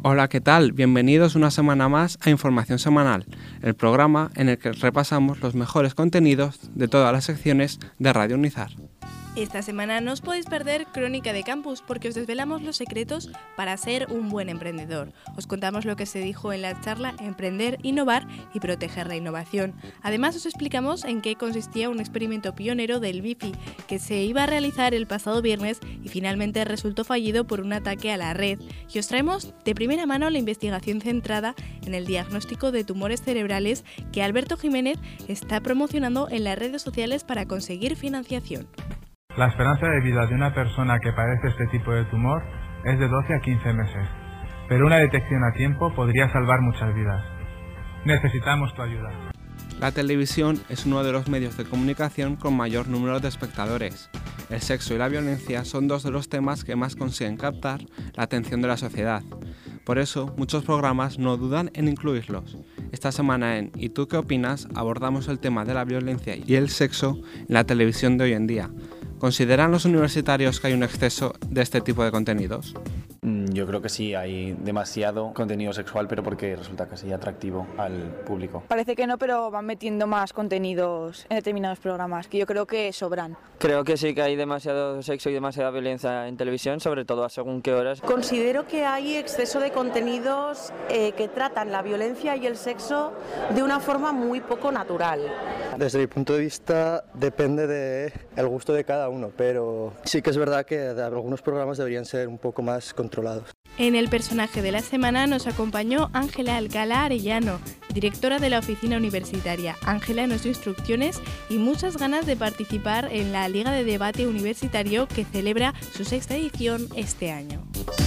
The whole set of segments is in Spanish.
Hola, ¿qué tal? Bienvenidos una semana más a Información Semanal, el programa en el que repasamos los mejores contenidos de todas las secciones de Radio Unizar. Esta semana no os podéis perder Crónica de Campus porque os desvelamos los secretos para ser un buen emprendedor. Os contamos lo que se dijo en la charla Emprender, Innovar y Proteger la Innovación. Además os explicamos en qué consistía un experimento pionero del Wi-Fi que se iba a realizar el pasado viernes y finalmente resultó fallido por un ataque a la red. Y os traemos de primera mano la investigación centrada en el diagnóstico de tumores cerebrales que Alberto Jiménez está promocionando en las redes sociales para conseguir financiación. La esperanza de vida de una persona que padece este tipo de tumor es de 12 a 15 meses, pero una detección a tiempo podría salvar muchas vidas. Necesitamos tu ayuda. La televisión es uno de los medios de comunicación con mayor número de espectadores. El sexo y la violencia son dos de los temas que más consiguen captar la atención de la sociedad. Por eso, muchos programas no dudan en incluirlos. Esta semana en ¿Y tú qué opinas?, abordamos el tema de la violencia y el sexo en la televisión de hoy en día. ¿Consideran los universitarios que hay un exceso de este tipo de contenidos? Yo creo que sí, hay demasiado contenido sexual, pero porque resulta casi atractivo al público. Parece que no, pero van metiendo más contenidos en determinados programas, que yo creo que sobran. Creo que sí, que hay demasiado sexo y demasiada violencia en televisión, sobre todo a según qué horas. Considero que hay exceso de contenidos que tratan la violencia y el sexo de una forma muy poco natural. Desde mi punto de vista depende del gusto de cada uno, pero sí que es verdad que algunos programas deberían ser un poco más controlados. En el personaje de la semana nos acompañó Ángela Alcalá Arellano, directora de la oficina universitaria. Ángela nos dio instrucciones y muchas ganas de participar en la Liga de Debate Universitario que celebra su 6ª edición este año.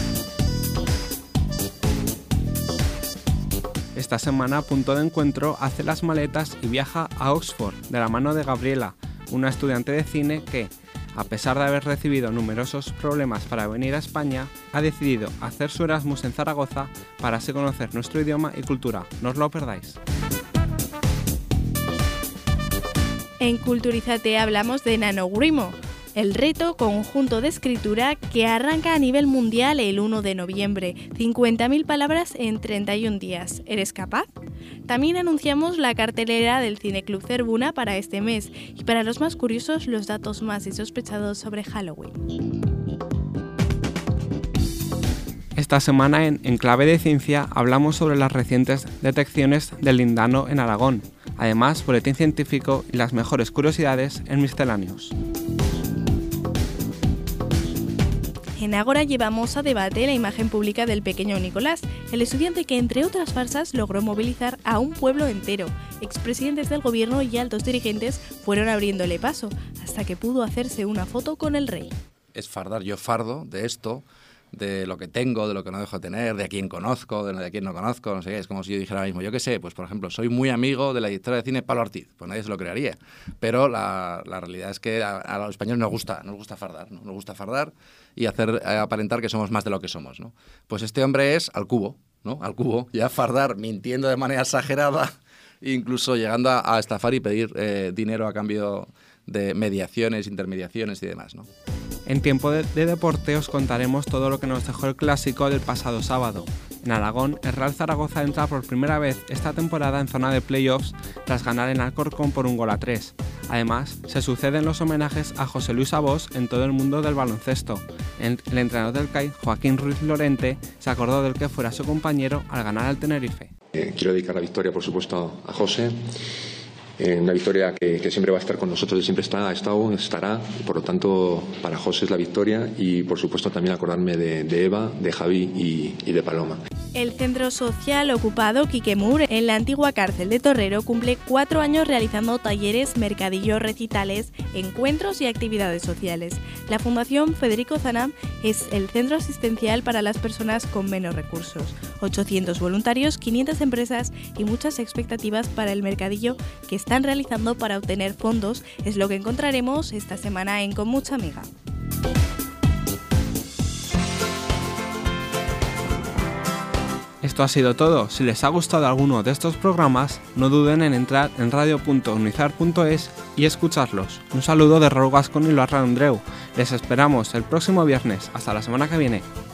Esta semana Punto de Encuentro hace las maletas y viaja a Oxford de la mano de Gabriela, una estudiante de cine que, a pesar de haber recibido numerosos problemas para venir a España, ha decidido hacer su Erasmus en Zaragoza para así conocer nuestro idioma y cultura. No os lo perdáis. En Culturízate hablamos de NaNoWriMo, el reto conjunto de escritura que arranca a nivel mundial el 1 de noviembre. 50.000 palabras en 31 días. ¿Eres capaz? También anunciamos la cartelera del Cineclub Zerbuna para este mes y para los más curiosos los datos más insospechados sobre Halloween. Esta semana en Clave de Ciencia hablamos sobre las recientes detecciones del lindano en Aragón. Además, boletín científico y las mejores curiosidades en Misceláneos. En Ágora llevamos a debate la imagen pública del pequeño Nicolás, el estudiante que, entre otras farsas, logró movilizar a un pueblo entero. Expresidentes del gobierno y altos dirigentes fueron abriéndole paso, hasta que pudo hacerse una foto con el rey. Es fardar, yo fardo de esto, de lo que tengo, de lo que no dejo de tener, de a quién conozco, de a quién no conozco, no sé qué. Es como si yo dijera ahora mismo, yo qué sé, pues por ejemplo, soy muy amigo de la directora de cine Palo Ortiz, pues nadie se lo creería. Pero la realidad es que a los españoles nos gusta fardar, ¿no? Nos gusta fardar y hacer aparentar que somos más de lo que somos, ¿no? Pues este hombre es al cubo, ¿no? Al cubo, ya fardar mintiendo de manera exagerada, incluso llegando a estafar y pedir dinero a cambio de mediaciones, intermediaciones y demás, ¿no? En tiempo de deporte os contaremos todo lo que nos dejó el clásico del pasado sábado. En Aragón, el Real Zaragoza entra por primera vez esta temporada en zona de playoffs tras ganar en Alcorcón por 1-3. Además, se suceden los homenajes a José Luis Abós en todo el mundo del baloncesto. El entrenador del CAI, Joaquín Ruiz Lorente, se acordó del que fuera su compañero al ganar al Tenerife. Quiero dedicar la victoria, por supuesto, a José. Una victoria que siempre va a estar con nosotros, siempre ha estado, estará, y por lo tanto para José es la victoria y por supuesto también acordarme de Eva, de Javi y de Paloma. El centro social ocupado Quique Mur en la antigua cárcel de Torrero cumple 4 años realizando talleres, mercadillos, recitales, encuentros y actividades sociales. La Fundación Federico Zanam es el centro asistencial para las personas con menos recursos. 800 voluntarios, 500 empresas y muchas expectativas para el mercadillo que están realizando para obtener fondos es lo que encontraremos esta semana en Con Mucha Amiga. Esto ha sido todo. Si les ha gustado alguno de estos programas, no duden en entrar en radio.unizar.es y escucharlos. Un saludo de Raúl Gascón y Loarra Andreu. Les esperamos el próximo viernes. Hasta la semana que viene.